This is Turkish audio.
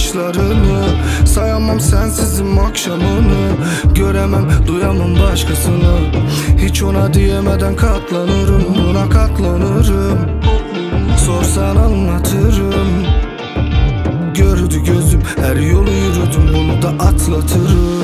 bakışlarını. Sayamam sensizim akşamını, göremem duyamam başkasını. Hiç ona diyemeden katlanırım, buna katlanırım. Sorsan anlatırım. Gördü gözüm her yolu yürüdüm, bunu da atlatırım.